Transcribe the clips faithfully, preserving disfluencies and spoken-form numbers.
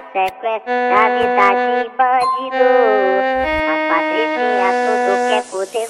sequestro, na vida de bandido. A Patricinha tudo quer poder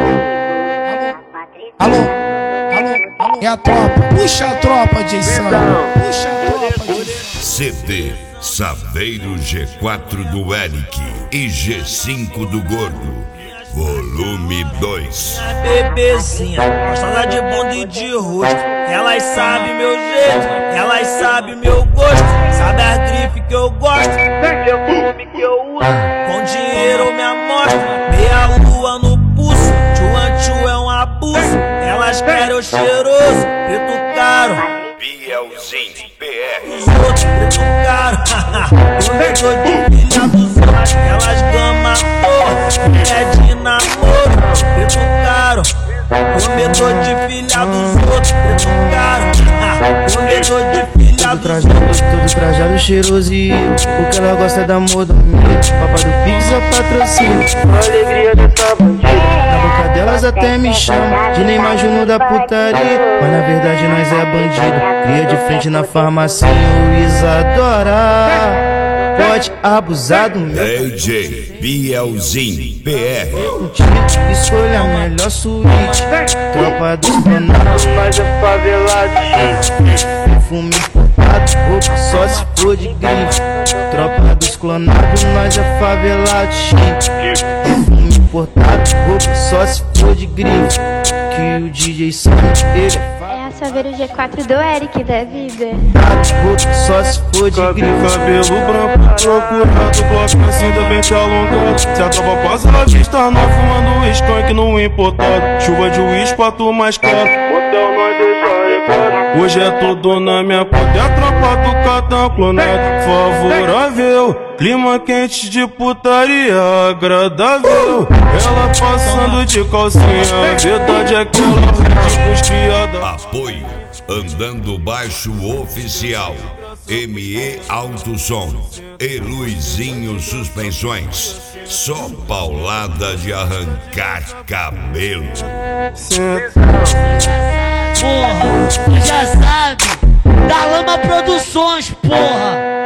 comigo. A Patricinha Alô, alô, alô, é a tropa, puxa a tropa, Jason, puxa a tropa, Jason. C D Saveiro G quatro do Eric e G cinco do Gordo, volume dois. Minha bebezinha, gostada de bunda e de rosto. Elas sabem meu jeito, elas sabem meu gosto. Sabe as drift que eu gosto, meu volume que eu uso. Com dinheiro eu me amostro, meia lua no pulso. Tchuan é um abuso, elas querem o cheiroso, preto caro. Bielzinho P R. Os outros preto caro, corredor de filha dos outros. Elas gama porra, é de namoro, preto caro. Comedor de filha dos outros, preto caro. Comedor de filha dos outros. Todo trajado cheiroso e o que ela gosta da moda minha. Papai do Pix é patrocínio, a alegria dessa bandida. Na boca delas até me chama de Neymar Júnior da putaria, mas na verdade nós é bandido. Cria de frente na farmácia, o Isadora. Pode abusar do meu D J Bielzinho P R. escolha a melhor suíte. Tropa dos planados, mas é favelado. Perfume importado, roupa só se for de grife. Tropa dos clonados, nós é favelado. Perfume importado, roupa só se for de grife. Que o D J Sam, ele é Saveiro G quatro do Eric da vida. roupa só se for de grife. Cabelo branco, procurado, bloco assim da bem te alongado. Se a tropa passa a vista, nós fumando skunk no importado. Chuva de uísque pra tu mais caro, hotel nós deixa recado. Hoje é tudo na minha conta, é a tropa do catão clonado. Favorável, clima quente de putaria agradável. Ela passando de calcinha, a verdade é que ela ri de criada. Apoio Andando Baixo Oficial, M E Alto Som e Luizinho Suspensões. Só paulada de arrancar cabelo. Porra, tu já sabe, da Lama Produções, porra.